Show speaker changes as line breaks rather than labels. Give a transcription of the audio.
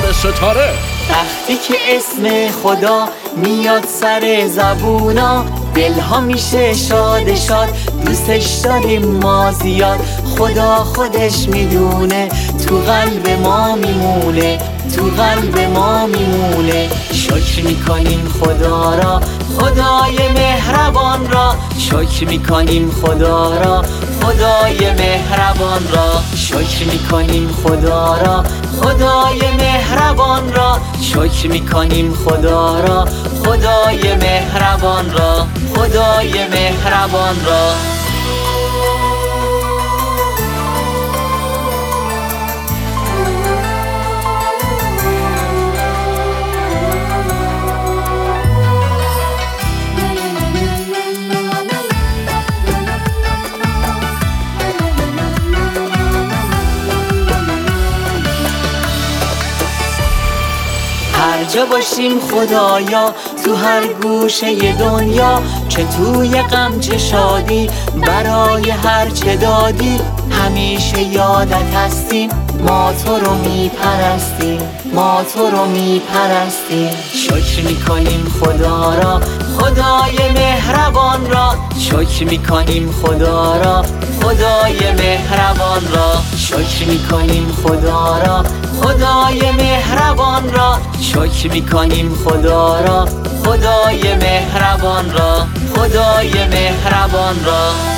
ستاره ستاره.
وقتی که اسم خدا میاد سر زبونا، دلها میشه شاد شاد، دوستش داریم ما زیاد. خدا خودش میدونه تو قلب ما میمونه، تو قلب ما میمونه. شکر میکنیم خدا را، خدای مهربان را. شکر میکنیم خدا را، خدای مهربان را. شکر میکنیم خدا را، خدای مهربان را. شکر میکنیم خدا را، خدای مهربان را، خدای مهربان را. هر جا باشیم خدایا، تو هر گوشه دنیا، چه توی غم چه شادی، برای هر چه دادی همیشه یادت هستیم. ما تو رو میپرستیم، ما تو رو میپرستیم. شکر میکنیم خدا را، خدای مهربان را. شکر میکنیم خدا را، خدای مهربان را. شکر میکنیم خدا را، خدای مهربان را. شکر میکنیم خدا را، خدای مهربان را، خدای مهربان را.